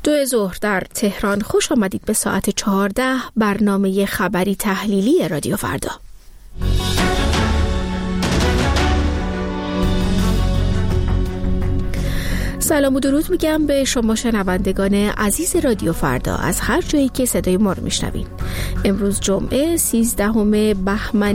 2 ظهر در تهران. خوش آمدید به ساعت 14 برنامه خبری تحلیلی رادیو فردا. سلام و درود میگم به شما شنوندگان عزیز رادیو فردا از هر جایی که صدای ما رو میشنوین. امروز جمعه 13 بهمن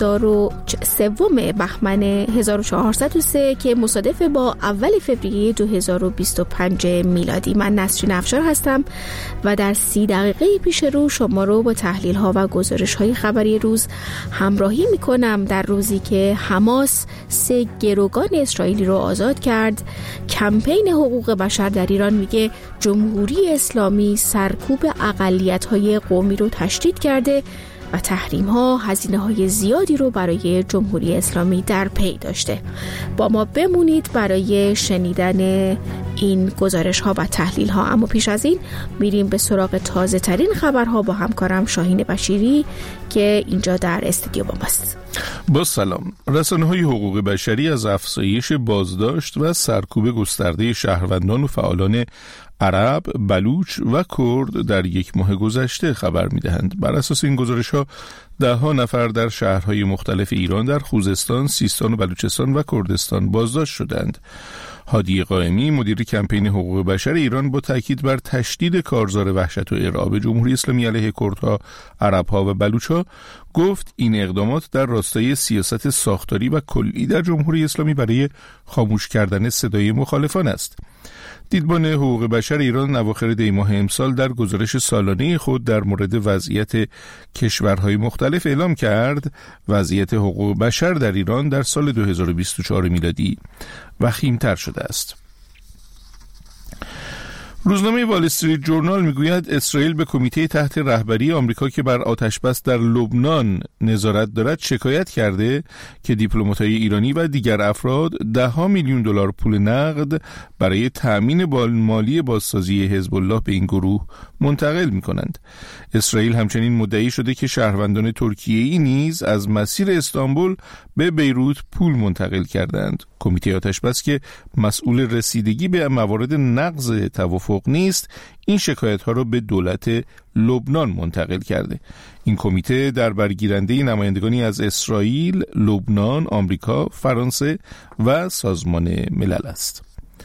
1403 که مصادف با اول فوریه 2025 میلادی. من نسرین افشار هستم و در 30 دقیقه پیش رو شما رو با تحلیل ها و گزارش های خبری روز همراهی میکنم. در روزی که حماس 3 گروگان اسرائیلی رو آزاد کرد، کمپین حقوق بشر در ایران میگه جمهوری اسلامی سرکوب اقلیت‌های قومی رو تشدید کرده و تحریم‌ها هزینه‌های زیادی رو برای جمهوری اسلامی در پی داشته. با ما بمونید برای شنیدن این گزارش‌ها و تحلیل‌ها. اما پیش از این میریم به سراغ تازه‌ترین خبرها با همکارم شاهین بشیری که اینجا در استودیو با ماست. با سلام. رسانه‌های حقوق بشری از افزایش بازداشت و سرکوب گسترده شهروندان و فعالان عرب، بلوچ و کرد در 1 ماه گذشته خبر می‌دهند. بر اساس این گزارش‌ها 10 نفر در شهرهای مختلف ایران در خوزستان، سیستان و بلوچستان و کردستان بازداشت شدند. هادی قائمی مدیر کمپین حقوق بشر ایران با تاکید بر تشدید کارزار وحشت و ارعاب جمهوری اسلامی علیه کردها، عربها و بلوچها گفت این اقدامات در راستای سیاست ساختاری و کلی در جمهوری اسلامی برای خاموش کردن صدای مخالفان است. دیدبان حقوق بشر ایران اواخر دی ماه امسال در گزارش سالانه خود در مورد وضعیت کشورهای مختلف اعلام کرد وضعیت حقوق بشر در ایران در سال 2024 میلادی وخیم‌تر شده است. روزنامه وال استریت جورنال میگوید اسرائیل به کمیته تحت رهبری آمریکا که بر آتشبس در لبنان نظارت دارد شکایت کرده که دیپلمات‌های ایرانی و دیگر افراد 10 میلیون دلار پول نقد برای تأمین مالی بازسازی حزب الله به این گروه منتقل می‌کنند. اسرائیل همچنین مدعی شده که شهروندان ترکیه‌ای نیز از مسیر استانبول به بیروت پول منتقل کردند. کمیته آتشبس که مسئول رسیدگی به موارد نقض توافق نیست، این شکایت‌ها را به دولت لبنان منتقل کرده. این کمیته در برگیرنده نمایندگانی از اسرائیل، لبنان، آمریکا، فرانسه و سازمان ملل است.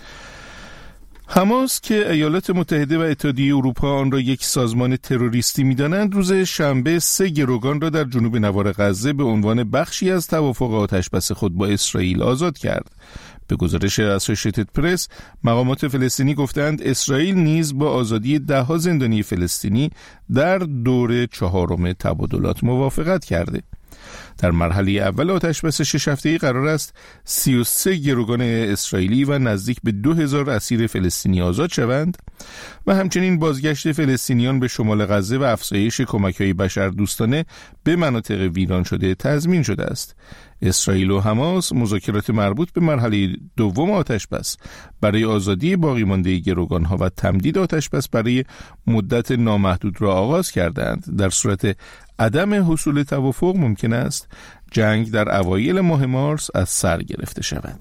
حماس که ایالات متحده و اتحادیه اروپا آن را یک سازمان تروریستی می‌دانند، روز شنبه 3 گروگان را در جنوب نوار غزه به عنوان بخشی از توافق آتشبس خود با اسرائیل آزاد کرد. به گزارش اسوسییتد پرس، مقامات فلسطینی گفتند اسرائیل نیز با آزادی 10 زندانی فلسطینی در دور 4 تبادلات موافقت کرده. در مرحله اول آتشبس 6 هفته‌ای قرار است 33 گروگان اسرائیلی و نزدیک به 2000 اسیر فلسطینی آزاد شوند و همچنین بازگشت فلسطینیان به شمال غزه و افزایش کمک‌های بشردوستانه به مناطق ویران شده تضمین شده است. اسرائیل و حماس مذاکرات مربوط به مرحله دوم آتشبس برای آزادی باقی مانده گروگان‌ها و تمدید آتشبس برای مدت نامحدود را آغاز کردند. در صورت عدم حصول توافق ممکن است جنگ در اوایل ماه مارس از سر گرفته شود.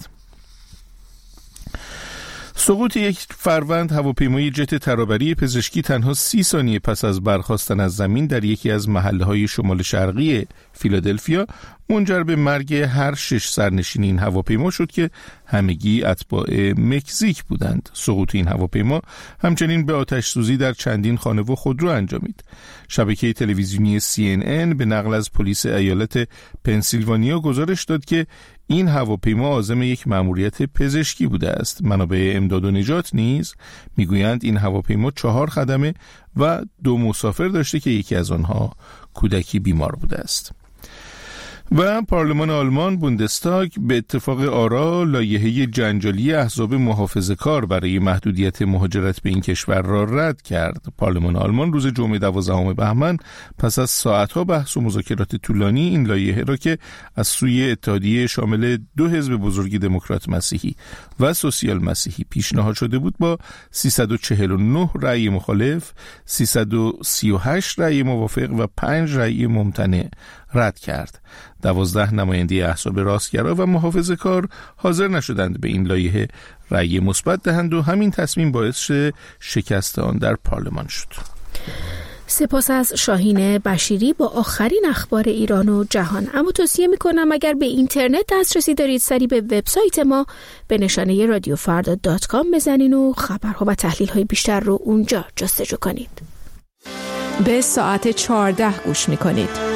سقوط یک فروند هواپیمای جت ترابری پزشکی تنها 30 ثانیه پس از برخاستن از زمین در یکی از محله‌های شمال شرقی فیلادلفیا منجر به مرگ هر 6 سرنشین این هواپیما شد که همگی اتباع مکزیک بودند. سقوط این هواپیما همچنین به آتش سوزی در چندین خانه و خودرو انجامید. شبکه تلویزیونی CNN به نقل از پلیس ایالت پنسیلوانیا گزارش داد که این هواپیما عازم یک مأموریت پزشکی بوده است. منابع امداد و نجات نیز میگویند این هواپیما 4 خدمه و 2 مسافر داشته که یکی از آنها کودکی بیمار بوده است. و پارلمان آلمان بوندستاگ به اتفاق آرا لایحه جنجالی احزاب محافظه‌کار برای محدودیت مهاجرت به این کشور را رد کرد. پارلمان آلمان روز جمعه 12 بهمن پس از ساعتها بحث و مذاکرات طولانی این لایحه را که از سوی اتحادیه شامل 2 حزب بزرگ دموکرات مسیحی و سوسیال مسیحی پیشنهاد شده بود با 349 رأی مخالف، 338 رأی موافق و 5 رأی ممتنع رد کرد. 12 نماینده احزاب راستگرا و محافظه‌کار حاضر نشدند به این لایحه رأی مثبت دهند و همین تصمیم باعث شکست آن در پارلمان شد. سپاس از شاهین بشیری با آخرین اخبار ایران و جهان. اما توصیه میکنم اگر به اینترنت دسترسی دارید سری به وبسایت ما به نشانه radiofarda.com بزنین و خبرها و تحلیل‌های بیشتر رو اونجا جستجو کنید. به ساعت 14 گوش میکنید.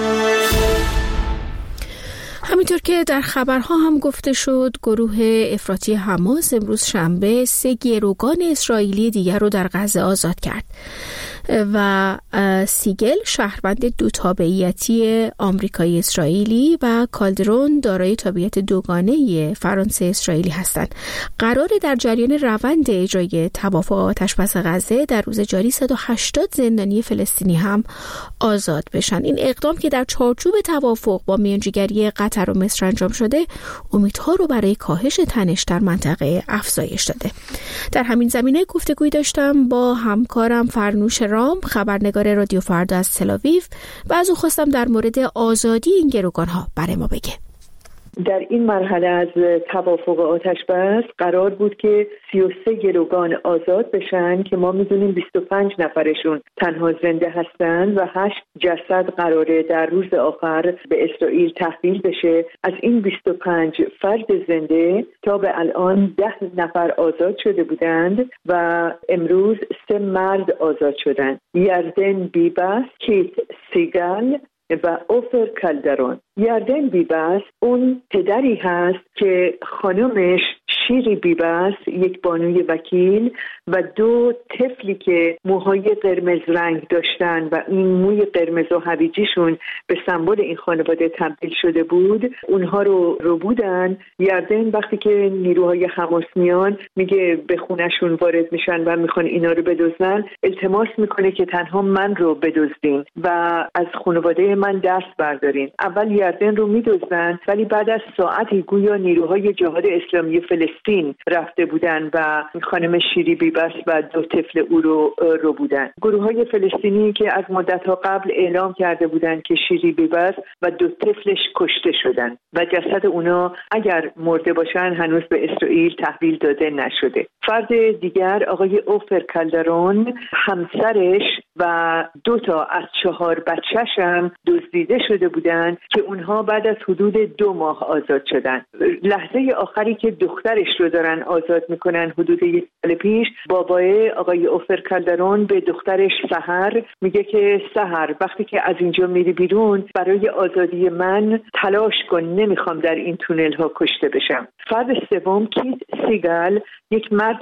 همینطور که در خبرها هم گفته شد، گروه افراطی حماس امروز شنبه 3 گروگان اسرائیلی دیگر رو در غزه آزاد کرد و سیگل شهروند دو تابعیتی آمریکایی اسرائیلی و کالدرون دارای تابعیت دوگانه فرانسه اسرائیلی هستند. قراره در جریان روند اجرای توافق آتش‌بس غزه در روز جاری 180 زندانی فلسطینی هم آزاد بشن. این اقدام که در چارچوب توافق با میانجیگری قطر و مصر انجام شده، امیدها رو برای کاهش تنش در منطقه افزایش داده. در همین زمینه گفتگوی داشتم با همکارم فرنوش رام، خبرنگار رادیو فردا از تل‌آویو، و از او خواستم در مورد آزادی این گروگان‌ها برای ما بگه. در این مرحله از توافق آتش‌بس قرار بود که 33 گروگان آزاد بشن که ما میدونیم 25 نفرشون تنها زنده هستند و 8 جسد قراره در روز آخر به اسرائیل تحویل بشه. از این 25 فرد زنده تا به الان 10 نفر آزاد شده بودند و امروز 3 مرد آزاد شدند: یردن بیبس، کیت سیگال و اوفر کالدرون. یردن بیبس اون پدری هست که خانمش شیری بیبس، یک بانوی وکیل، و 2 طفلی که موهای قرمز رنگ داشتن و این موی قرمز و هویجیشون به سمبل این خانواده تبدیل شده بود، اونها رو بودن. یردن وقتی که نیروهای حماس میان میگه به خونشون وارد میشن و میخوان اینا رو بدزدن، التماس میکنه که تنها من رو بدزدین و از خانواده من دست بردارین. اول یردن رو میدزدن، ولی بعد از ساعتی گویا نیروهای جهاد اسلامی فلسطین رفته بودن و خانم شیری بیبس و 2 طفل او رو بودن. گروه‌های فلسطینی که از مدت‌ها قبل اعلام کرده بودند که شیری بیبس و 2 طفلش کشته شدن و جسد اونا اگر مرده باشن هنوز به اسرائیل تحویل داده نشده. فرد دیگر آقای اوفر کالدرون، همسرش و 2 تا از 4 بچه‌ش هم دزدیده شده بودند که اونها بعد از حدود 2 ماه آزاد شدن. لحظه آخری که دخترش رو دارن آزاد میکنن حدود 1 سال پیش، بابای آقای اوفر کالدرون به دخترش سحر میگه که سحر وقتی که از اینجا میری بیرون برای آزادی من تلاش کن، نمیخوام در این تونل ها کشته بشم. فرد سوم کیت سیگال، یک مرد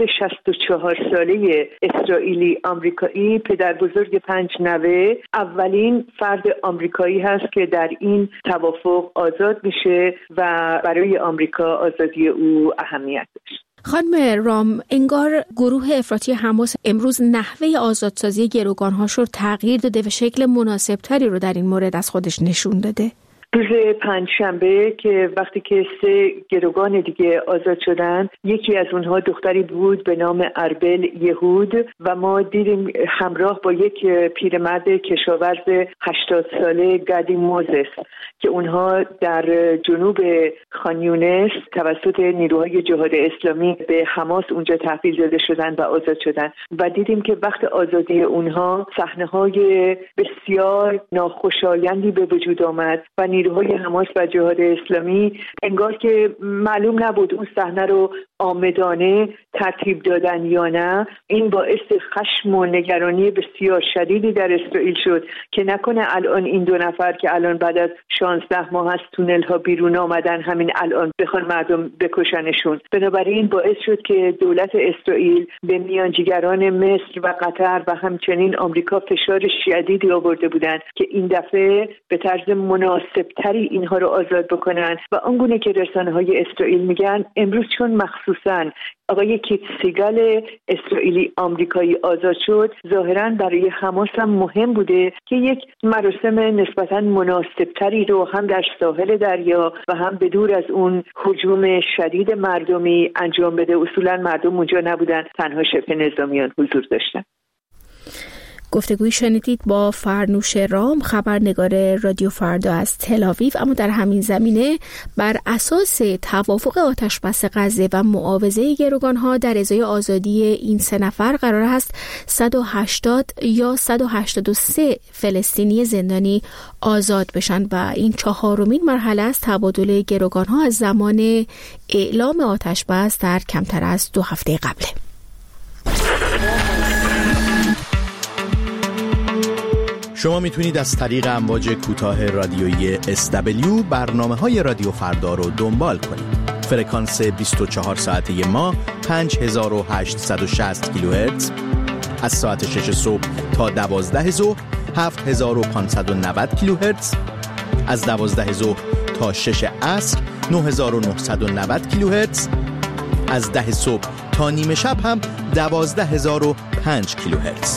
64 ساله اسرائیلی آمریکایی، پدر بزرگ 5 نوه، اولین فرد آمریکایی هست که در این توافق آزاد میشه و برای آمریکا آزادی او اهمیت داشت. خانم رام، انگار گروه افراطی حماس امروز نحوه آزادسازی گروگان‌هاش رو تغییر داده و شکل مناسبتری رو در این مورد از خودش نشون داده. روز پنجشنبه که وقتی که 3 گروگان دیگه آزاد شدن، یکی از اونها دختری بود به نام اربل یهود و ما دیدیم همراه با یک پیرمرد کشاورز 80 ساله گادی موزس که اونها در جنوب خان یونس توسط نیروهای جهاد اسلامی به حماس اونجا تحویل داده شدن و آزاد شدن و دیدیم که وقت آزادی اونها صحنه‌های بسیار ناخوشایندی به وجود آمد و نیروهای حماس و جهاد اسلامی انگار که معلوم نبود اون صحنه رو آمدانه ترتیب دادن یا نه. این باعث خشم و نگرانی بسیار شدیدی در اسرائیل شد که نکنه الان این 2 نفر که الان بعد از 16 ماه از تونل ها بیرون آمدن همین الان بخوان مردم بکشنشون. بنابراین باعث شد که دولت اسرائیل به میانجیگران مصر و قطر و همچنین آمریکا فشار شدیدی آورده بودند که این دفعه به طرز مناسبتری اینها رو آزاد بکنن و آنگونه که رسانه‌های اسرائیل میگن امروز چون مخصوصاً آقای کیت سیگال اسرائیلی آمریکایی آزاد شد، ظاهراً برای حماس هم مهم بوده که یک مراسم نسبتاً مناسبتری رو هم در ساحل دریا و هم به دور از اون هجوم شدید مردمی انجام بده. اصولاً مردم اونجا نبودن، تنها شبه نظامیان حضور داشتن. گفتگوی شنیدید با فرنوش رام، خبرنگار رادیو فردا از تل‌آویو. اما در همین زمینه بر اساس توافق آتشبس غزه و معاوضه گروگان‌ها در ازای آزادی این 3 نفر قرار است 180 یا 183 فلسطینی زندانی آزاد بشن و این 4مین مرحله از تبادل گروگان‌ها از زمان اعلام آتشبس در کمتر از 2 هفته قبله. شما میتونید از طریق امواج کوتاه رادیویی SW برنامه‌های رادیو فردا رو دنبال کنید. فرکانس 24 ساعته ما 5860 کیلوهرتز، از ساعت 6 صبح تا 12 ظهر 7590 کیلوهرتز، از 12 ظهر تا 6 عصر 9990 کیلوهرتز، از 10 صبح تا نیمه شب هم 12005 کیلوهرتز.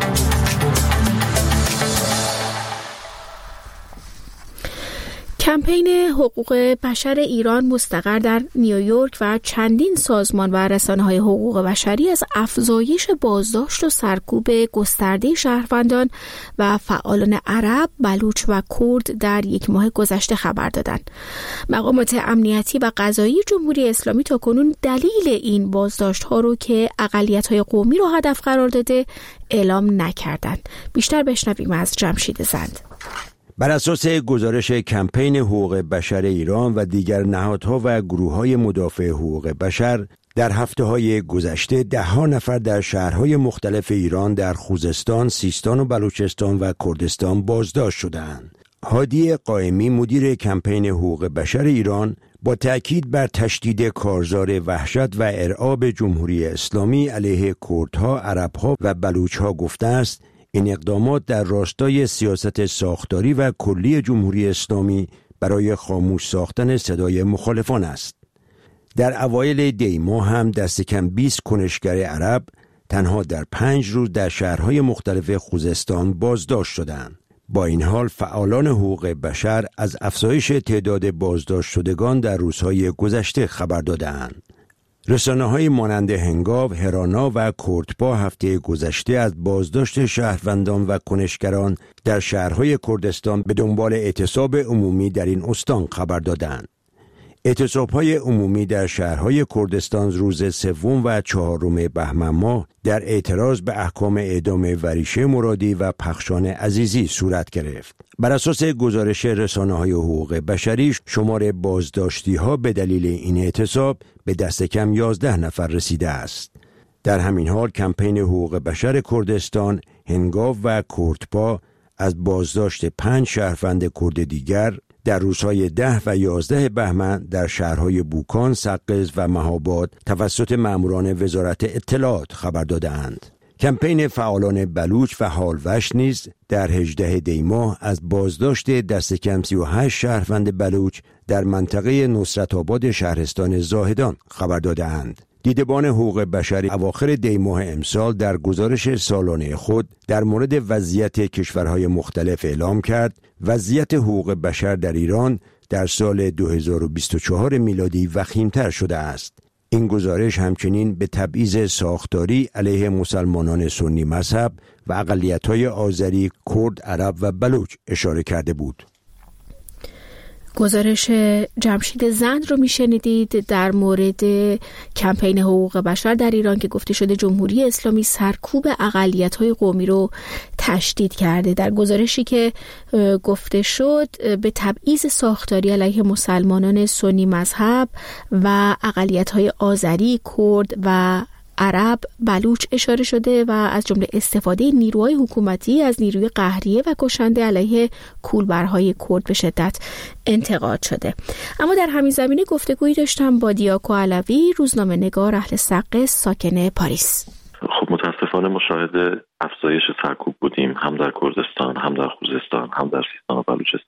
کمپین حقوق بشر ایران مستقر در نیویورک و چندین سازمان و رسانه‌های حقوق بشری از افزایش بازداشت و سرکوب گسترده شهروندان و فعالان عرب، بلوچ و کرد در 1 ماه گذشته خبر دادند. مقامات امنیتی و قضایی جمهوری اسلامی تاکنون دلیل این بازداشت‌ها رو که اقلیت‌های قومی رو هدف قرار داده اعلام نکردند. بیشتر بشنویم از جمشید زند. بر اساس گزارش کمپین حقوق بشر ایران و دیگر نهادها و گروه‌های مدافع حقوق بشر، در هفته‌های گذشته 10 نفر در شهرهای مختلف ایران در خوزستان، سیستان و بلوچستان و کردستان بازداشت شدند. هادی قائمی، مدیر کمپین حقوق بشر ایران، با تأکید بر تشدید کارزار وحشت و ارعاب جمهوری اسلامی علیه کردها، عربها و بلوچها گفته است این اقدامات در راستای سیاست ساختاری و کلی جمهوری اسلامی برای خاموش ساختن صدای مخالفان است. در اوایل دی ماه هم دست کم 20 کنشگر عرب تنها در 5 روز در شهرهای مختلف خوزستان بازداشت شدند. با این حال فعالان حقوق بشر از افزایش تعداد بازداشت شدگان در روزهای گذشته خبر دادند. رسانه‌های مانند هنگاو، هرانا و کردپا هفته گذشته از بازداشت شهروندان و کنشگران در شهرهای کردستان به دنبال اعتصاب عمومی در این استان خبر دادند. اعتصاب‌های عمومی در شهرهای کردستان روز 3 و 4 بهمن ماه در اعتراض به احکام اعدام وریشه مرادی و پخشان عزیزی صورت گرفت. بر اساس گزارش رسانه‌های حقوق بشری، شمار بازداشتی‌ها به دلیل این اعتصاب به دست کم 11 نفر رسیده است. در همین حال کمپین حقوق بشر کردستان، هنگاو و کردپا از بازداشت 5 شهروند کرد دیگر در روزهای 10 و 11 بهمن در شهرهای بوکان، سقز و مهاباد توسط ماموران وزارت اطلاعات خبر دادند. کمپین فعالان بلوچ و هالوش نیز در 18 دی ماه از بازداشت دست کم 38 شهروند بلوچ در منطقه نصرت آباد شهرستان زاهدان خبر دادند. دیدبان حقوق بشر اواخر دی ماه امسال در گزارش سالانه خود در مورد وضعیت کشورهای مختلف اعلام کرد وضعیت حقوق بشر در ایران در سال 2024 میلادی وخیم‌تر شده است. این گزارش همچنین به تبعیض ساختاری علیه مسلمانان سنی مذهب و اقلیت‌های آذری، کرد، عرب و بلوچ اشاره کرده بود. گزارش جمشید زند رو میشنیدید در مورد کمپین حقوق بشر در ایران که گفته شده جمهوری اسلامی سرکوب اقلیت‌های قومی رو تشدید کرده. در گزارشی که گفته شد به تبعیض ساختاری علیه مسلمانان سنی مذهب و اقلیت‌های آذری، کرد و عرب، بلوچ اشاره شده و از جمله استفاده نیروهای حکومتی از نیروی قهریه و کشنده علیه کولبرهای کرد به شدت انتقاد شده. اما در همین زمینه گفتگویی داشتم با دیاکو علوی، روزنامه نگار اهل سقز ساکن پاریس. خب متاسفانه مشاهده افزایش سرکوب بودیم، هم در کردستان، هم در خوزستان، هم در سیستان و بلوچستان.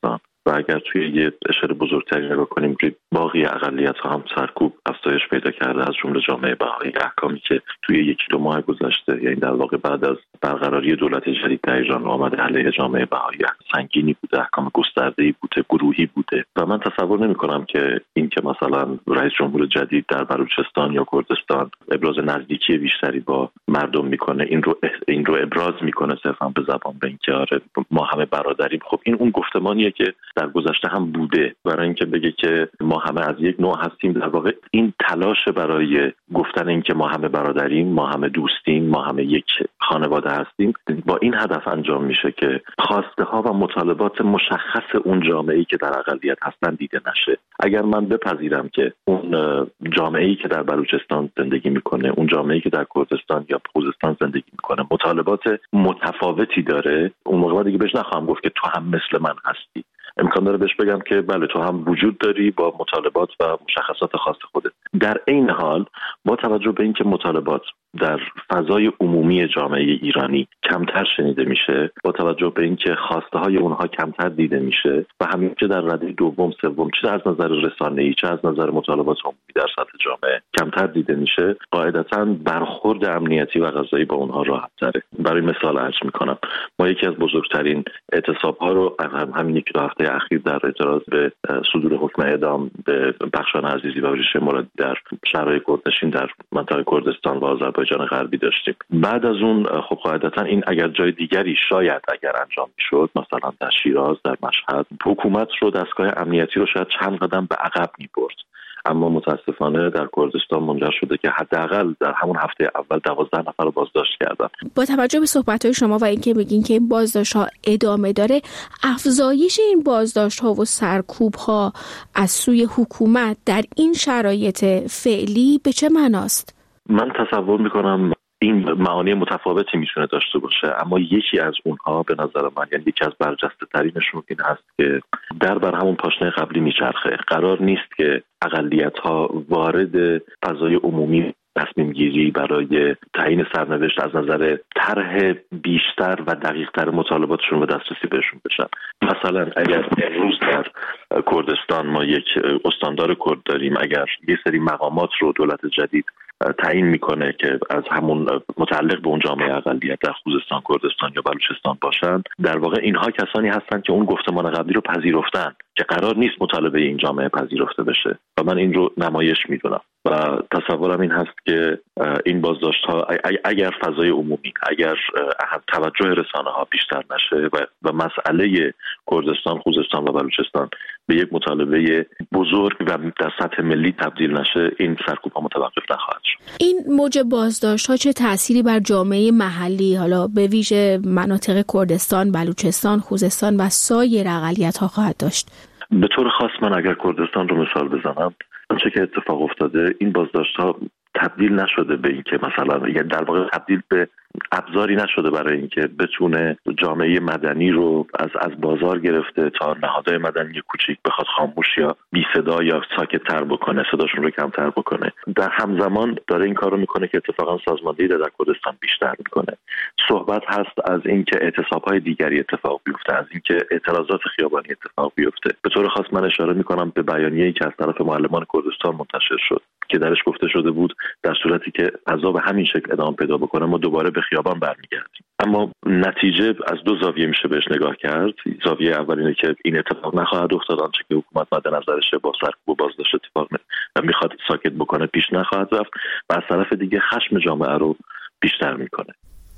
و اگر توی یه اشاره بزرگتری نگاه کنیم باقی اقلیت‌ها هم سرکوب افزایش پیدا کرده، از جمله جامعه بهایی. احکامی که توی 1-2 ماه گذشته، یعنی در واقع بعد از برقراری دولت جدید در ایران آمده علیه جامعه بهایی سنگینی بوده، احکام گسترده‌ای بوده، گروهی بوده و من تصور نمی‌کنم که این که مثلا رئیس جمهور جدید در بلوچستان یا کردستان ابراز نزدیکی بیشتری با مردم میکنه، این رو ابراز میکنه صرفا به زبان، به اینکه آره ما همه برادریم. خب این اون گفتمانیه که در گذشته هم بوده، برای اینکه بگه که ما همه از یک نوع هستیم. در واقع این تلاش برای گفتن اینکه ما همه برادریم، ما همه دوستیم، ما همه یک خانواده هستیم، با این هدف انجام میشه که خواسته ها و مطالبات مشخص اون جامعه‌ای که در اقلیت هستن دیده نشه. اگر من بپذیرم که اون جامعه‌ای که در بلوچستان زندگی میکنه، اون جامعه‌ای که در کردستان یا خوزستان زندگی میکنه مطالبات متفاوتی داره، اون موقع دیگه بهش نخواهم گفت که تو هم مثل من هستی. امکان داره بهش بگم که بله تو هم وجود داری با مطالبات و مشخصات خاص خودت. در این حال با توجه به اینکه مطالبات در فضای عمومی جامعه ایرانی کمتر شنیده میشه، با توجه به اینکه خواسته های اونها کمتر دیده میشه و همین که در رده دوم سوم چه از نظر رسانه‌ای چه از نظر مطالبات عمومی در سطح جامعه کمتر دیده میشه، قاعدتاً برخورد امنیتی و قضایی با اونها راحت تره. برای مثال عرض میکنم، ما یکی از بزرگترین اعتصاب‌ها رو همین 1-2 هفته اخیر در اعتراض به صدور حکم اعدام به بخشان عزیزی و ریشه مرادی در شهرهای کردنشین در منطقه کردستان و آذربایجان غربی داشتیم. بعد از اون خب قاعدتاً این اگر جای دیگری شاید اگر انجام میشد، مثلا در شیراز، در مشهد، حکومت رو، دستگاه امنیتی رو شاید چند قدم به عقب می‌برد. اما متاسفانه در کردستان منجر شده که حداقل در همون هفته اول 12 نفر رو بازداشت کردن. با توجه به صحبت‌های شما و اینکه میگین که این بازداشت‌ها ادامه داره، افزایش این بازداشت‌ها و سرکوب‌ها از سوی حکومت در این شرایط فعلی به چه معناست؟ من تصور می‌کنم این معانی متفاوتی میتونه داشته باشه، اما یکی از اونها به نظر من، یعنی یکی از برجسته ترینشون این هست که بر همون پاشنه قبلی میچرخه. قرار نیست که اقلیت‌ها وارد فضای عمومی تصمیم گیری برای تعیین سرنوشت از نظر طرح بیشتر و دقیق‌تر مطالباتشون و دسترسی بهشون بشن. مثلا اگر امروز در کردستان ما یک استاندار کرد داریم، اگر یه سری مقامات رو دولت جدید تعیین میکنه که از همون متعلق به اون جامعه اقلیت در خوزستان، کردستان یا بلوچستان باشن، در واقع اینها کسانی هستند که اون گفتمان قبلی رو پذیرفتن که قرار نیست مطالبه این جامعه پذیرفته بشه و من این رو نمایش میدونم و تصورم این هست که این بازداشت‌ها اگر فضای عمومی، اگر توجه رسانه‌ها بیشتر نشه و مسئله کردستان، خوزستان و بلوچستان به یک مطالبه بزرگ و در سطح ملی تبدیل نشه، این سرکوب‌ها متوقف نخواهد شد. این موج بازداشت‌ها چه تأثیری بر جامعه محلی، حالا به ویژه مناطق کردستان، بلوچستان، خوزستان و سایر اقلیت‌ها خواهد داشت؟ به طور خاص من اگر کردستان رو مثال بزنم، آنچه که اتفاق افتاده این بازداشت‌ها تبدیل نشده به این که مثلا، یعنی در واقع تبدیل به ابزاری نشده برای اینکه بتونه جامعه مدنی رو از بازار گرفته تا نهادهای مدنی کوچیک بخواد خاموش یا بی صدا یا ساکت‌تر بکنه، صداشون رو کمتر بکنه. در همزمان داره این کارو میکنه که اتفاقا سازماندهی در کردستان بیشتر میکنه. صحبت هست از اینکه اعتصاب‌های دیگری اتفاق بیفته، از اینکه اعتراضات خیابانی اتفاق بیفته. به طور خاص من اشاره میکنم به بیانیه‌ای که از طرف معلمان کردستان منتشر شد که درش گفته شده بود در صورتی که عذاب همین شکل ادامه پیدا بکنه ما دوباره به خیابان برمیگردیم. اما نتیجه از دو زاویه میشه بهش نگاه کرد. زاویه اول اینه که این اتفاق نخواهد افتاد، آنچه که حکومت مد نظرشه با سرکوب و بازداشت اتفاق میخواد ساکت بکنه پیش نخواهد رفت و از طرف دیگه خشم جامعه رو بیشتر میکنه.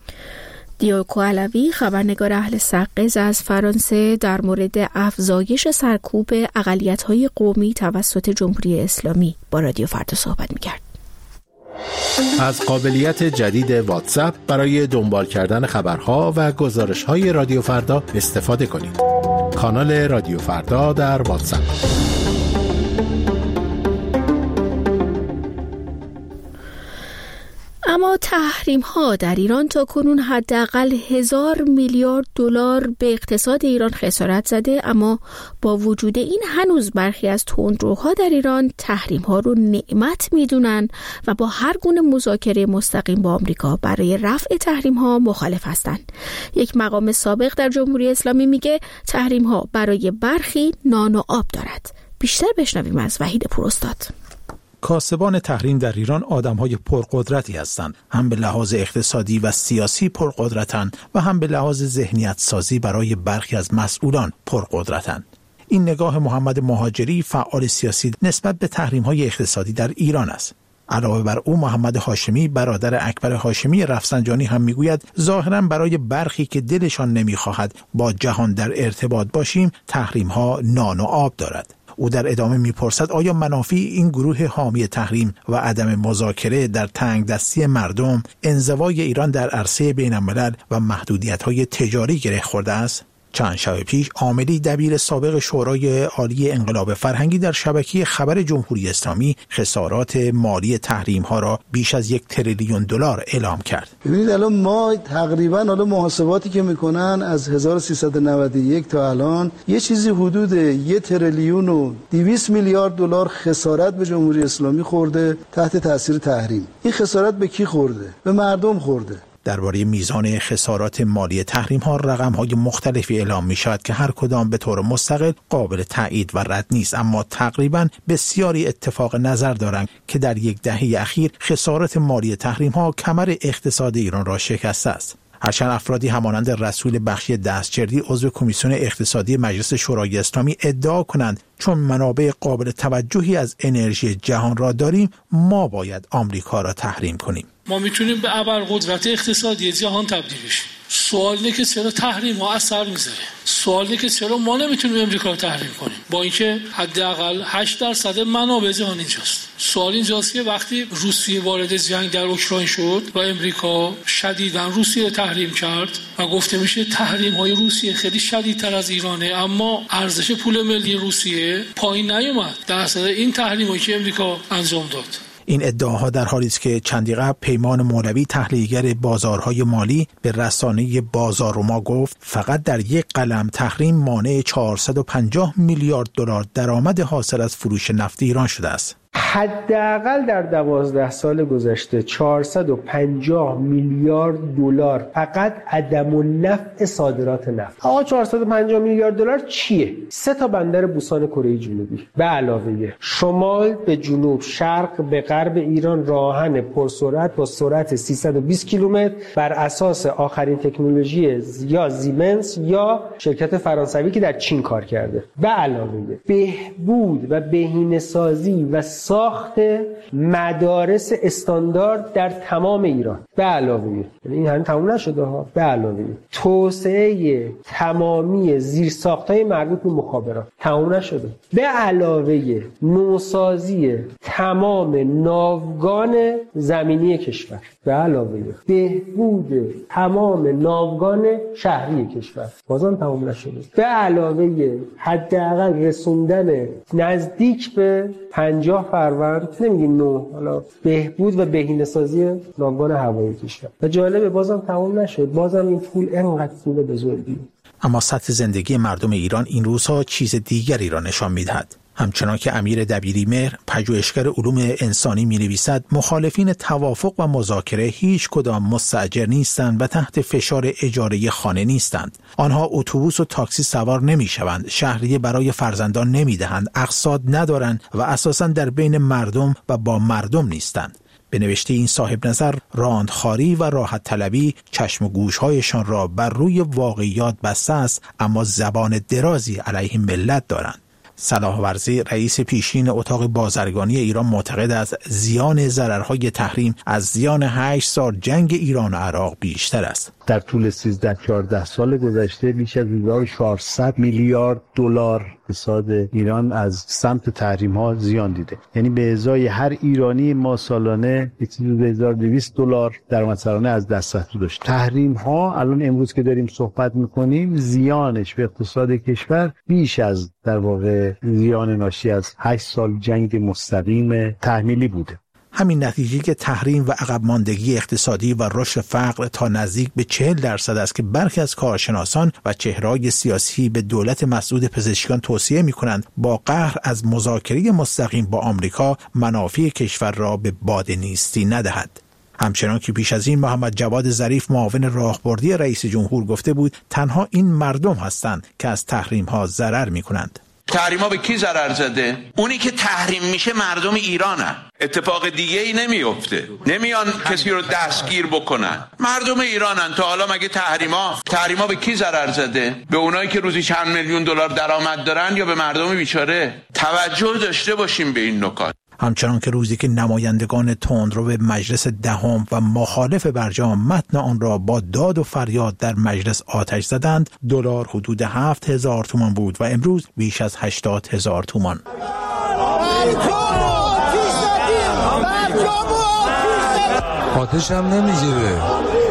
دیوکو علوی، خبرنگار اهل سقز از فرانسه، در مورد افزایش سرکوب اقلیت‌های قومی توسط جمهوری اسلامی با رادیو فردا صحبت می‌کرد. از قابلیت جدید واتساپ برای دنبال کردن خبرها و گزارش‌های رادیو فردا استفاده کنید. کانال رادیو فردا در واتساپ. اما تحریم ها در ایران تا کنون حداقل 1000 میلیارد دلار به اقتصاد ایران خسارت زده، اما با وجود این هنوز برخی از تندروها در ایران تحریم ها رو نعمت میدونن و با هر گونه مذاکره مستقیم با آمریکا برای رفع تحریم ها مخالف هستند. یک مقام سابق در جمهوری اسلامی میگه تحریم ها برای برخی نان و آب دارد. بیشتر بشنویم از وحید پوراستاد. کاسبان تحریم در ایران آدم‌های پرقدرتی هستند. هم به لحاظ اقتصادی و سیاسی پرقدرتند و هم به لحاظ ذهنیت سازی برای برخی از مسئولان پرقدرتند. این نگاه محمد مهاجری، فعال سیاسی نسبت به تحریم‌های اقتصادی در ایران است. علاوه بر او محمد هاشمی برادر اکبر هاشمی رفسنجانی هم میگوید ظاهراً برای برخی که دلشان نمیخواهد با جهان در ارتباط باشیم تحریم‌ها نان و آب دارد. او در ادامه میپرسد آیا منافع این گروه حامی تحریم و عدم مذاکره در تنگ دستی مردم انزوای ایران در عرصه بین الملل و محدودیت‌های تجاری گره خورده است؟ چند شب پیش عاملی دبیر سابق شورای عالی انقلاب فرهنگی در شبکه خبر جمهوری اسلامی خسارات مالی تحریم ها را بیش از 1 تریلیون دلار اعلام کرد. ببینید الان ما تقریبا محاسباتی که میکنن از 1391 تا الان یه چیزی حدود 1 تریلیون و 200 میلیارد دلار خسارت به جمهوری اسلامی خورده تحت تاثیر تحریم. این خسارت به کی خورده؟ به مردم خورده. درباره میزان خسارات مالی تحریم ها رقم های مختلفی اعلام می شود که هر کدام به طور مستقل قابل تایید و رد نیست، اما تقریبا بسیاری اتفاق نظر دارند که در 10 دهه اخیر خسارات مالی تحریم ها کمر اقتصاد ایران را شکسته است. هرچند افرادی همانند رسول بخشی دستجردی عضو کمیسیون اقتصادی مجلس شورای اسلامی ادعا کنند چون منابع قابل توجهی از انرژی جهان را داریم ما باید آمریکا را تحریم کنیم. ما میتونیم به ابرقدرت اقتصادی جهان تبدیل بشیم. سوال اینه که چرا تحریم ها اثر میذاره؟ سوال اینه که چرا ما نمیتونیم امریکا رو تحریم کنیم با اینکه حداقل 8% منابع جهان اینجاست. سوال اینجاست که وقتی روسیه وارد جنگ در اوکراین شد و امریکا شدیداً روسیه رو تحریم کرد و گفته میشه تحریم های روسیه خیلی شدیدتر از ایرانه، اما ارزش پول ملی روسیه پایین نیومد در اثر این تحریمایی که امریکا انجام داد. این ادعاها در حالی است که چندی قبل پیمان مولوی تحلیلگر بازارهای مالی به رسانه بازارما گفت فقط در 1 قلم تحریم مانع 450 میلیارد دلار درآمد حاصل از فروش نفت ایران شده است. حداقل در 12 سال گذشته 450 میلیارد دلار فقط عدم النفع صادرات نفت. 450 میلیارد دلار چیه؟ 3 بندر بوسان کره جنوبی به علاوه شمال به جنوب، شرق به غرب ایران راهن پرسرعت با سرعت 320 کیلومتر بر اساس آخرین تکنولوژی یا زیمنس یا شرکت فرانسوی که در چین کار کرده. به علاوه بهبود و بهینه‌سازی و ساخت مدارس استاندارد در تمام ایران. به علاوه این هم تمام نشده ها، به علاوه توسعه تمامی زیرساخت‌های مربوط به مخابرات تمام نشده. به علاوه نوسازی تمام ناوگان زمینی کشور. به علاوه بهبود تمام ناوگان شهری کشور بازم تمام نشده. به علاوه حداقل رسوندن نزدیک به 50 فروند نمیگیم حالا بهبود و بهینه‌سازی ناوگان هوایی کشور. و جالبه بازم تمام نشد. بازم این پول انقدر پول بزرگی. اما سطح زندگی مردم ایران این روزها چیز دیگری را نشان می‌دهد. همچنان که امیر دبیری مهر پژوهشگر علوم انسانی می‌نویسد مخالفین توافق و مذاکره هیچ کدام مستاجر نیستند و تحت فشار اجاره خانه نیستند. آنها اتوبوس و تاکسی سوار نمی‌شوند، شهریه برای فرزندان نمی‌دهند، اقساط ندارند و اساساً در بین مردم و با مردم نیستند. به نوشته این صاحب نظر راندخاری و راحت طلبی چشم و گوش‌هایشان را بر روی واقعیات بسته است، اما زبان درازی علیه ملت دارند. صلاح ورزی رئیس پیشین اتاق بازرگانی ایران معتقد است زیان ضررهای تحریم از زیان 8 سال جنگ ایران و عراق بیشتر است. در طول 13-14 سال گذشته بیش از 1400 میلیارد دلار اقتصاد ایران از سمت تحریم ها زیان دیده. یعنی به ازای هر ایرانی ما سالانه 1200 دلار درآمد سالانه از دست رفته داشت. تحریم ها الان امروز که داریم صحبت میکنیم زیانش به اقتصاد کشور بیش از در واقع زیان ناشی از 8 سال جنگ مستقیم تحمیلی بوده. همین نتیجه که تحریم و عقب ماندگی اقتصادی و رشد فقر تا نزدیک به 40% است که برخی از کارشناسان و چهره‌های سیاسی به دولت مسعود پزشکیان توصیه می‌کنند با قهر از مذاکره مستقیم با آمریکا منافع کشور را به باد نیستی ندهد. همچنان که پیش از این محمد جواد ظریف معاون راهبردی رئیس جمهور گفته بود تنها این مردم هستند که از تحریم‌ها ضرر می‌کنند. تحریم‌ها به کی ضرر زده؟ اونی که تحریم میشه مردم ایرانن. اتفاق دیگه ای نمیفته. نمیان کسی رو دستگیر بکنن. مردم ایرانن. تا حالا مگه تحریم‌ها به کی ضرر زده؟ به اونایی که روزی چند میلیون دلار درآمد دارن یا به مردم بیچاره؟ توجه داشته باشیم به این نکات. همچنان که روزی که نمایندگان تندرو به مجلس دهم و مخالف برجام متن آن را با داد و فریاد در مجلس آتش زدند، دلار حدود 7,000 تومان بود و امروز بیش از 80,000 تومان. آتش هم نمیگیره.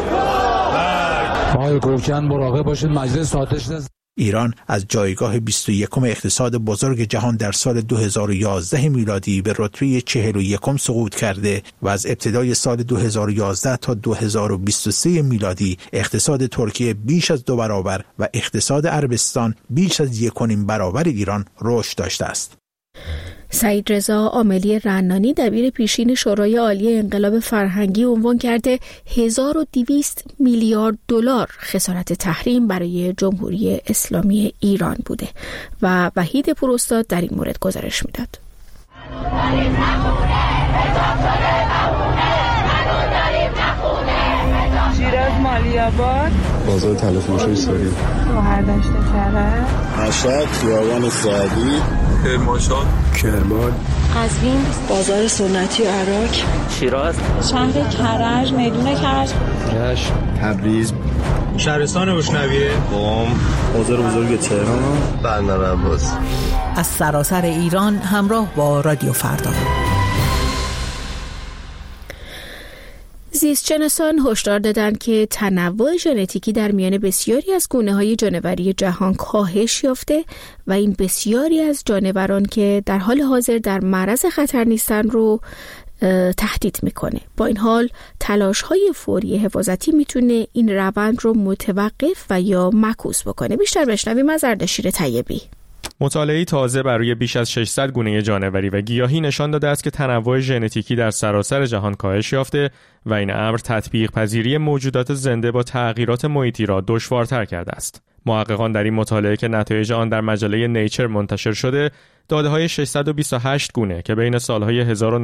آقای کوکن مراقب باشید مجلس آتش نزنه. ایران از جایگاه 21 اقتصاد بزرگ جهان در سال 2011 میلادی به رتبه 41 سقوط کرده و از ابتدای سال 2011 تا 2023 میلادی اقتصاد ترکیه بیش از 2 برابر و اقتصاد عربستان بیش از 1.5 برابر ایران رشد داشته است. سعید رضا عاملی رنانی دبیر پیشین شورای عالی انقلاب فرهنگی عنوان کرده 1200 میلیارد دلار خسارت تحریم برای جمهوری اسلامی ایران بوده و وحید پوراستاد در این مورد گزارش میداد. شیراز مالی‌آباد، بازار تلفروشی سوری، شهردشت کرج، مشهد، خیابان سعدی، کرمان، قزوین، بازار سنتی عراق، شیراز، شهر کرج، میدون کرج، رشت، تبریز، شهرستان بوشنویه، قم، بازار بزرگ تهران، بندر عباس. از سراسر ایران همراه با رادیو فردا. زیستشناسان هشدار دادند که تنوع ژنتیکی در میان بسیاری از گونه‌های جانوری جهان کاهش یافته و این بسیاری از جانوران که در حال حاضر در معرض خطر نیستن رو تهدید میکنه. با این حال تلاش‌های فوری حفاظتی میتونه این روند رو متوقف و یا معکوس بکنه. بیشتر بشنویم از اردشیر طیبی. مطالعه‌ای تازه بر روی بیش از 600 گونه جانوری و گیاهی نشان داده است که تنوع ژنتیکی در سراسر جهان کاهش یافته و این امر تطبیق پذیری موجودات زنده با تغییرات محیطی را دشوارتر کرده است. محققان در این مطالعه که نتایج آن در مجله نیچر منتشر شده، داده‌های 628 گونه که بین سالهای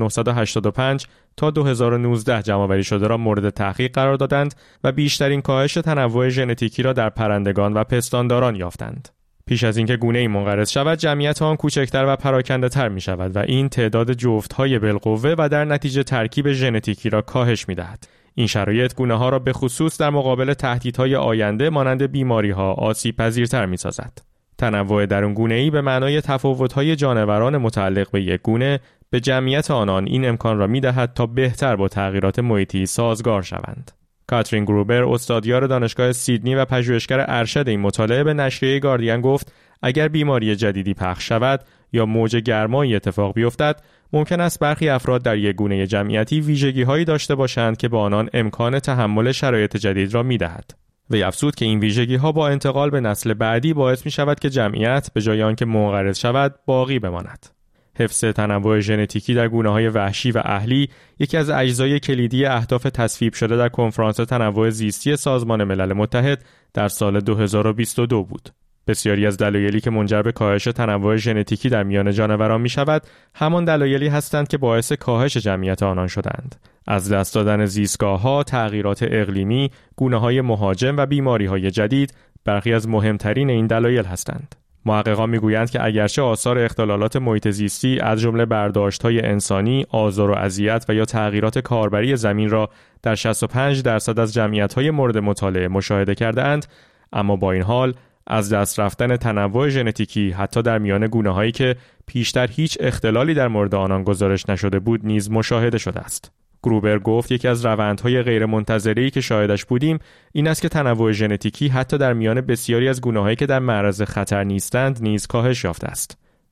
1985 تا 2019 جمع‌آوری شده را مورد تحقیق قرار دادند و بیشترین کاهش تنوع ژنتیکی را در پرندگان و پستانداران یافتند. پیش از اینکه گونه‌ای منقرض شود، جمعیت آن کوچکتر و پراکنده‌تر می‌شود و این تعداد جفت‌های بالقوه و در نتیجه ترکیب ژنتیکی را کاهش می‌دهد. این شرایط گونه‌ها را به خصوص در مقابل تهدیدهای آینده مانند بیماری‌ها آسیب‌پذیرتر می‌سازد. تنوع درونگونه‌ای به معنای تفاوت‌های جانوران متعلق به یک گونه به جمعیت آنان این امکان را می‌دهد تا بهتر با تغییرات محیطی سازگار شوند. کاترین گروبر، استادیار دانشگاه سیدنی و پژوهشگر ارشد این مطالعه، به نشریه گاردین گفت اگر بیماری جدیدی پخش شود یا موج گرمایی اتفاق بیفتد، ممکن است برخی افراد در یک گونه جمعیتی ویژگی‌هایی داشته باشند که به آنان امکان تحمل شرایط جدید را می‌دهد. وی افزود که این ویژگی‌ها با انتقال به نسل بعدی باعث می‌شود که جمعیت به جای آنکه منقرض شود، باقی بماند. حفظ تنوع ژنتیکی در گونه‌های وحشی و اهلی یکی از اجزای کلیدی اهداف تصویب شده در کنفرانس تنوع زیستی سازمان ملل متحد در سال 2022 بود. بسیاری از دلایلی که منجر به کاهش تنوع ژنتیکی در میان جانوران می‌شود، همان دلایلی هستند که باعث کاهش جمعیت آنان شدند. از دست دادن زیستگاه‌ها، تغییرات اقلیمی، گونه‌های مهاجم و بیماری‌های جدید برخی از مهمترین این دلایل هستند. محققان میگویند که اگرچه آثار اختلالات محیط زیستی از جمله برداشت‌های انسانی، آزار و اذیت و یا تغییرات کاربری زمین را در 65% از جمعیت‌های مورد مطالعه مشاهده کرده‌اند، اما با این حال از دست رفتن تنوع ژنتیکی حتی در میان گونه‌هایی که پیشتر هیچ اختلالی در مورد آنان گزارش نشده بود نیز مشاهده شده است. گروبر گفت یکی از روندهای غیرمنتظره‌ای که شاهدش بودیم این است که تنوع ژنتیکی حتی در میان بسیاری از گونه‌هایی که در معرض خطر نیستند نیز کاهش یافته است.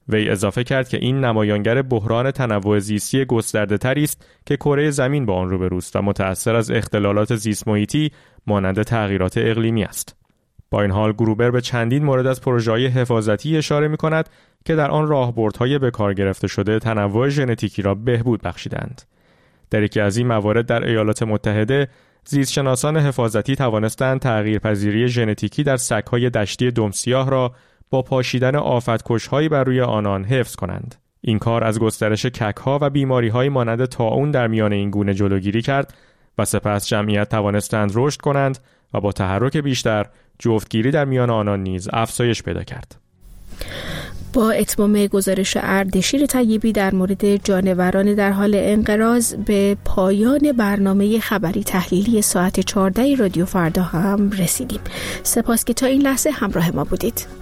وی اضافه کرد که این نمایانگر بحران تنوع زیستی گسترده‌تری است که کره زمین با آن روبروست و متأثر از اختلالات زیست محیطی مانند تغییرات اقلیمی است. با این حال گروبر به چندین مورد از پروژه‌های حفاظتی اشاره می‌کند که در آن راهبردهای به کار گرفته شده تنوع ژنتیکی را بهبود بخشیدند. در یکی از این موارد در ایالات متحده زیستشناسان حفاظتی توانستند تغییرپذیری ژنتیکی در سگ‌های دشتی دمسیاه را با پاشیدن آفت‌کش‌هایی بر روی آنان حفظ کنند. این کار از گسترش کک‌ها و بیماری‌های مانند طاعون در میان این گونه جلوگیری کرد و سپس جمعیت توانستند رشد کنند و با تحرک بیشتر جفتگیری در میان آنان نیز افزایش پیدا کرد. با اتمام گزارش اردشیر طیبی در مورد جانوران در حال انقراض به پایان برنامه خبری تحلیلی ساعت 14 رادیو فردا هم رسیدیم. سپاس که تا این لحظه همراه ما بودید.